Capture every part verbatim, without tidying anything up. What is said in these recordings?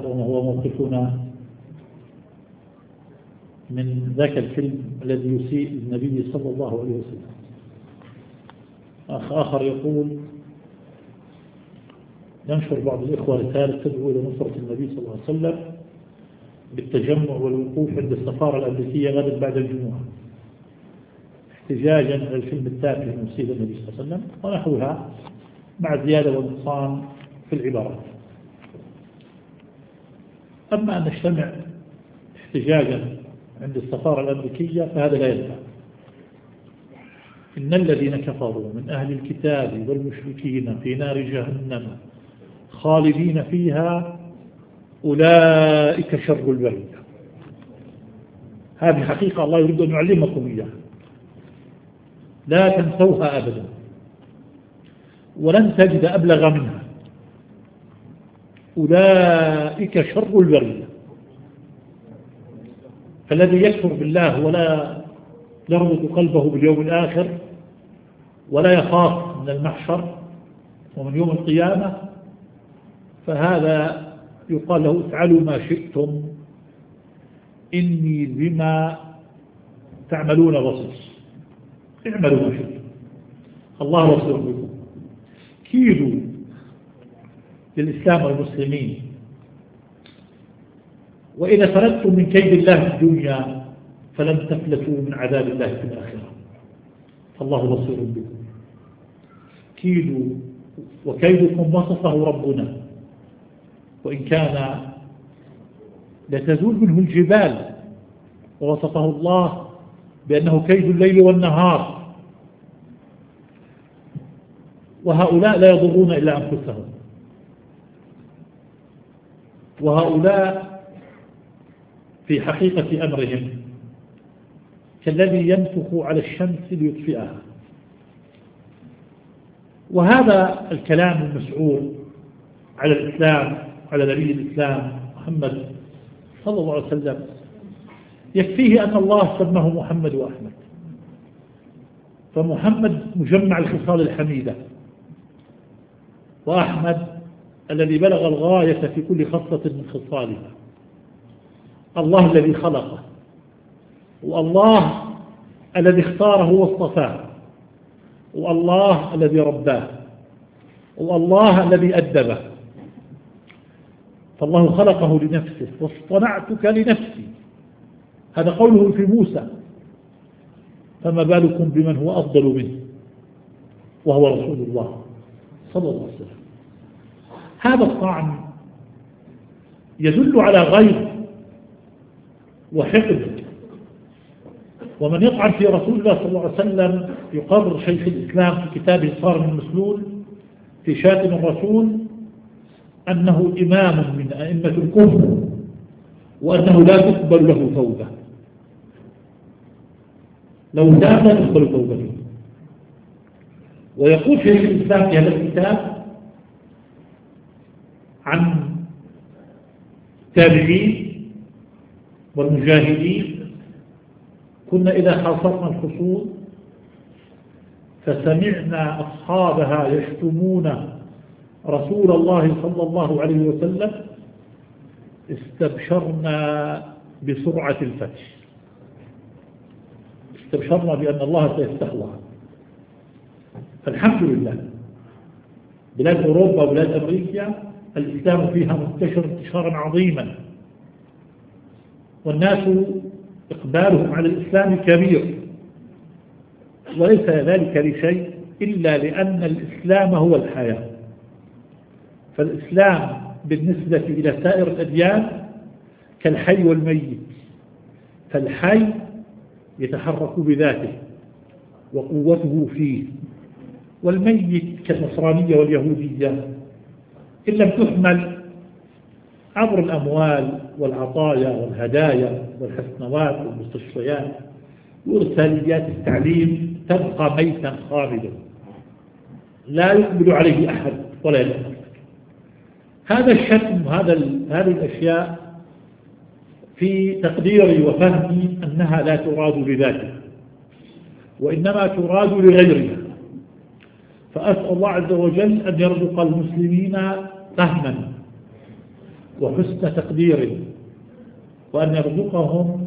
وما هو موقفنا من ذاك الفيلم الذي يسيء النبي صلى الله عليه وسلم. أخ آخر يقول: ينشر بعض الإخوة رسالة تدعو إلى نصرة النبي صلى الله عليه وسلم بالتجمع والوقوف عند السفارة الأمريكية غدا بعد الجمعة احتجاجا على الفيلم التافه من سيد النبي صلى الله عليه وسلم ونحوها، مع زيادة ونقصان في العبارات. أما أن نجتمع احتجاجا عند السفارة الأمريكية فهذا لا ينفع. إن الذين كفروا من أهل الكتاب والمشركين في نار جهنم خالدين فيها أولئك شر البرية. هذه حقيقة الله يريد أن يعلمكم إياها، لا تنسوها أبدا، ولن تجد أبلغ منها. أولئك شر البرية. فالذي يكفر بالله ولا يربط قلبه باليوم الآخر ولا يخاف من المحشر ومن يوم القيامة، فهذا يقال له: افعلوا ما شئتم إني بما تعملون بصير. اعملوا ما شئتم، الله بصير بكم. كيدوا للإسلام والمسلمين، وإذا فلتم من كيد الله في الدنيا فلن تفلتوا من عذاب الله في الآخرة، فالله بصير بكم. كيدوا وكيدكم وصفه ربنا، وإن كان لتزول منه الجبال، ووصفه الله بأنه كيد الليل والنهار. وهؤلاء لا يضرون إلا أنفسهم، وهؤلاء في حقيقة أمرهم كالذي ينفخ على الشمس ليطفئها. وهذا الكلام المسعور على الإسلام، على نبي الإسلام محمد صلى الله عليه وسلم، يكفيه أن الله سماه محمد وأحمد. فمحمد مجمع الخصال الحميدة، وأحمد الذي بلغ الغاية في كل خصلة من خصالها. الله الذي خلقه، والله الذي اختاره واصطفاه، والله الذي رباه، والله الذي أدبه. فالله خلقه لنفسه: واصطنعتك لنفسي. هذا قوله في موسى، فما بالكم بمن هو أفضل منه وهو رسول الله صلى الله عليه وسلم. هذا الطعن يدل على غيظ وحقد. ومن يطعن في رسول الله صلى الله عليه وسلم يقرر شيخ الإسلام في كتابه صارم المسلول في شاتم الرسول أنه إمام من أئمة الكفر، وأنه لا تقبل له توبة. لو تاب لا تقبل توبته. ويقول شيخ الإسلام في هذا الكتاب عن التابعين والمجاهدين: كنا إذا حاصرنا الخصوم فسمعنا أصحابها يشتمون رسول الله صلى الله عليه وسلم استبشرنا بسرعة الفتح. استبشرنا بأن الله سيفتحها. فالحمد لله بلاد أوروبا وبلاد أمريكا الإسلام فيها منتشر انتشارا عظيما، والناس إقبالهم على الإسلام كبير، وليس ذلك لشيء إلا لأن الإسلام هو الحياة. فالإسلام بالنسبة إلى سائر الأديان كالحي والميت، فالحي يتحرك بذاته وقوته فيه، والميت كالنصرانية واليهودية إن لم تحمل عبر الأموال والعطايا والهدايا والحسنوات والمستشفيات وإرساليات التعليم تبقى ميتا خامدا لا يقبل عليه أحد ولا يتحرك. هذا الشتم وهذا هذه الأشياء في تقديري وفهمي أنها لا تراد لذاتها، وإنما تراد لغيرها. فأسأل الله عز وجل أن يرزق المسلمين فهما وحسن تقدير، وأن يرزقهم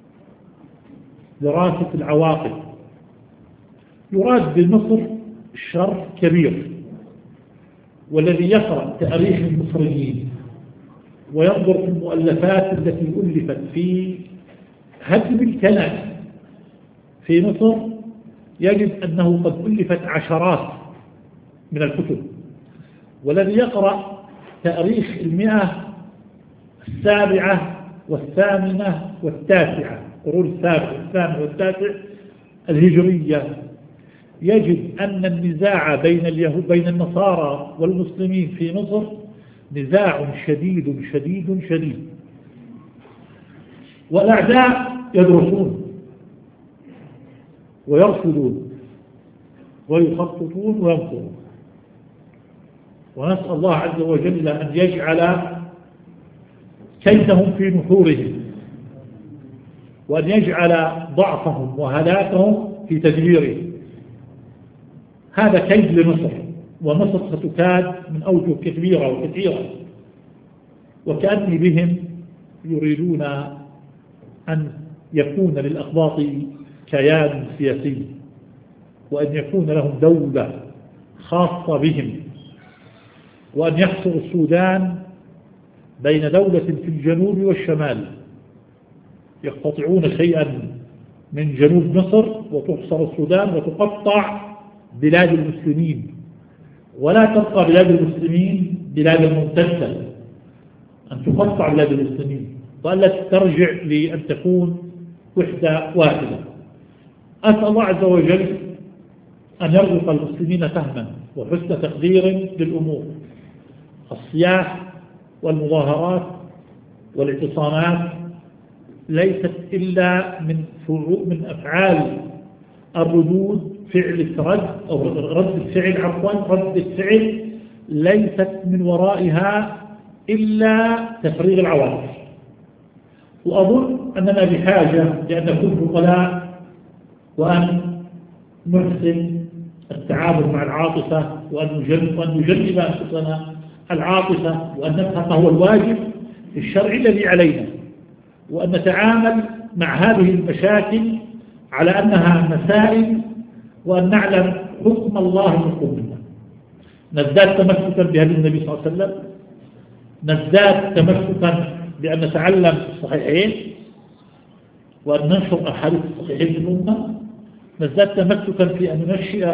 دراسة العواقب. يراد بمصر شر كبير، والذي يقرأ تاريخ المصريين وينظر في المؤلفات التي ألفت في هدم الكنائس في مصر يجد أنه قد ألفت عشرات من الكتب. والذي يقرأ تاريخ المئة السابعة والثامنة والتاسعة، قرون السابع والثامن والتاسع الهجرية، يجد أن النزاع بين اليهود بين النصارى والمسلمين في مصر نزاع شديد شديد شديد، والأعداء يدرسون ويرصدون ويخططون وينصرون. ونسأل الله عز وجل أن يجعل كيدهم في نحورهم، وأن يجعل ضعفهم وهلاكهم في تدبيرهم. هذا كيد لمصر، ومصر ستكاد من أوجه كبيرة وكثيرة، وكأني بهم يريدون أن يكون للأقباط كيان سياسي، وأن يكون لهم دولة خاصة بهم، وأن يحصروا السودان بين دولة في الجنوب والشمال، يقتطعون شيئا من جنوب مصر وتحصر السودان وتقطع بلاد المسلمين، ولا تبقى بلاد المسلمين بلاد الممتدة، أن تقطع بلاد المسلمين وألا ترجع لأن تكون وحدة واحدة. أسأل الله عز وجل أن يرزق المسلمين فهما وحسن تقدير للأمور. الصياح والمظاهرات والاعتصامات ليست إلا من من أفعال الردود، فعل الرد أو رد الفعل عفوا رد الفعل ليست من ورائها إلا تفريغ العواطف. وأظن أننا بحاجة لأن نكون عقلاء، وأن نحسن التعامل مع العاطفة، وأن نجنب أنفسنا العاطفة، وأن نفهم ما هو الواجب الشرعي الذي علينا، وأن نتعامل مع هذه المشاكل على أنها مسائل، وأن نعلم حكم الله من حكمنا. نزداد تمسكا بهدي النبي صلى الله عليه وسلم، نزداد تمسكا بأن نتعلم الصحيحين وأن ننشر أحاديث الصحيحين في الأمة، نزداد تمسكا في أن ننشئ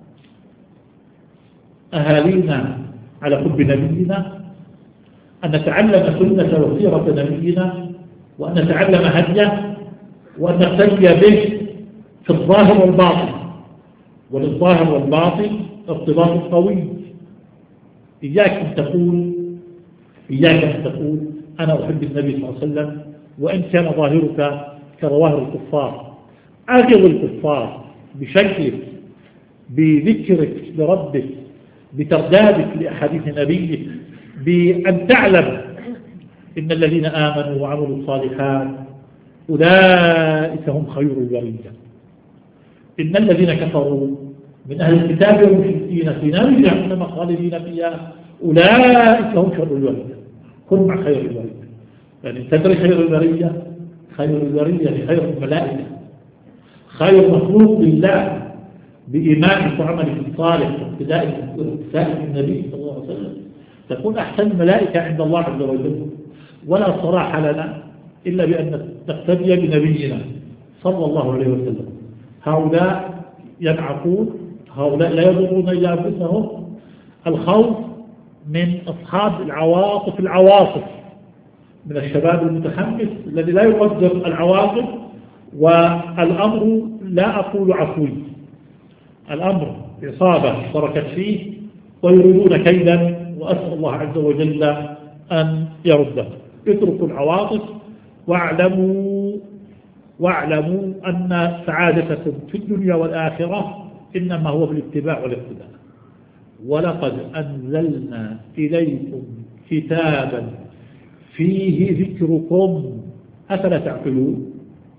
أهالينا على حب نبينا، أن نتعلم سنة وسيرة نبينا، وأن نتعلم هديه، وأن نقتدي به في الظاهر والباطن. وللظاهر والباطن ارتباط قوي. إياك أن تقول إياك أن تقول أنا أحب النبي صلى الله عليه وسلم وإن كان ظاهرك كظواهر الكفار. أغض الكفار بشكلك، بذكرك لربك، بتردادك لأحاديث نبيك، بأن تعلم إن الذين آمنوا وعملوا الصالحات أولئك هم خير البرية. إن الذين كفروا من أهل الكتاب والمشركين في نار جهنم خالدين فيها أولئك هم شر البرية. كن مع خير البرية. يعني تدري خير البرية، خير البرية خير الملائكة، خير مخلوق لله بإيمانك وعملك الصالح واقتدائك النبي صلى الله عليه وسلم، تكون أحسن الملائكة عند الله عز وجل. ولا صلاح لنا إلا بأن نقتدي بنبينا صلى الله عليه وسلم. هؤلاء ينعقون، هؤلاء لا يضرون إلا أنفسهم. الخوف من أصحاب العواطف العواطف من الشباب المتحمس الذي لا يقدر العواطف، والأمر لا أقول عفوي، الأمر إصابة تركت فيه ويريدون كيدا، وأسأل الله عز وجل أن يرده. اتركوا العواطف واعلموا واعلموا أن سعادتكم في الدنيا والآخرة إنما هو بالاتباع والاقتداء. ولقد أنزلنا إليكم كتابا فيه ذكركم أفلا تعقلون.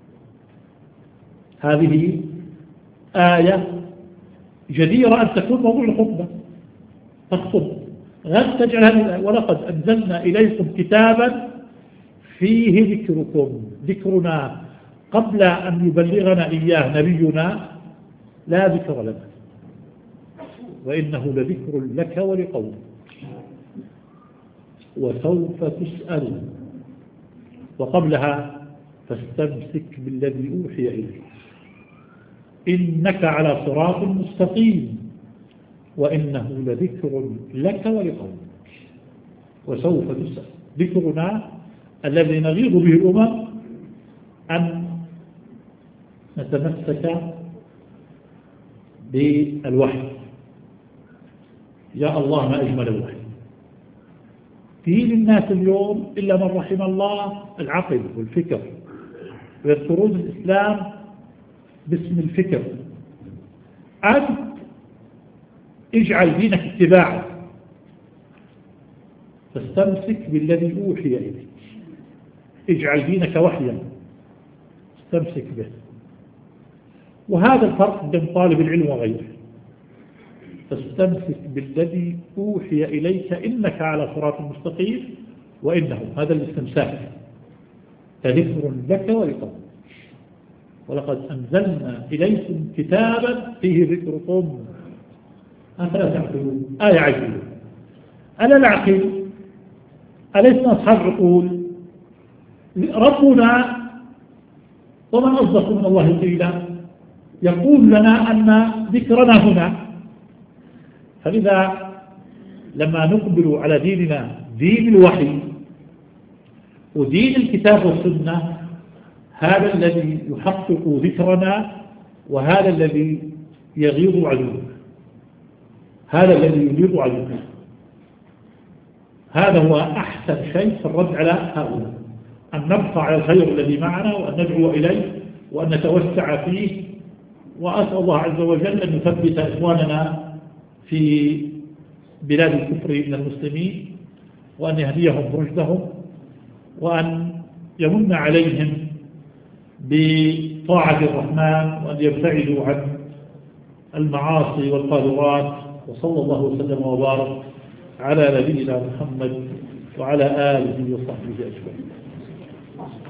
هذه آية جديرة أن تكون موضوع الخطبة. تخطب لن تجعل هذه، ولقد أنزلنا إليكم كتابا فيه ذكركم. ذكرنا قبل أن يبلغنا إياه نبينا لا ذكر لنا، وإنه لذكر لك ولقومك وسوف تسأل. وقبلها فاستمسك بالذي أوحي إليك إنك على صراط مستقيم وإنه لذكر لك ولقومك وسوف تسأل. ذكرنا الذي نغيظ به الأمم أن نتمسك بالوحي. يا الله ما أجمل الوحي. دين الناس اليوم إلا من رحم الله العقل والفكر، ويذكرون الإسلام باسم الفكر. أنت اجعل دينك اتباعا، فاستمسك بالذي أوحي إليك. اجعل دينك وحيا استمسك به. وهذا الفرق بين طالب العلم وغيره. فاستمسك بالذي أوحي إليك إنك على صراط مستقيم وإنه، هذا الاستمساك لذكر لك ولقومك. ولقد أنزلنا إليكم كتابا فيه ذكركم أفلا تعقلون. آية عجيبة. ألا نعقل؟ أليسنا أصحاب عقول؟ ربنا ومن أصدق من الله قيلا يقول لنا أن ذكرنا هنا. فلذا لما نقبل على ديننا دين الوحي ودين الكتاب والسنة، هذا الذي يحقق ذكرنا وهذا الذي يغيظ عدونا، هذا الذي يغيظ عدونا. هذا هو أحسن شيء في الرد على هؤلاء، أن نبقى على الخير الذي معنا وأن ندعو إليه وأن نتوسع فيه. وأسأل الله عز وجل أن يثبت إخواننا في بلاد الكفر من المسلمين، وأن يهديهم رشدهم، وأن يمن عليهم بطاعة الرحمن، وأن يبتعدوا عن المعاصي والقاذورات. وصلى الله وسلم وبارك على نبينا محمد وعلى آله وصحبه أجمعين.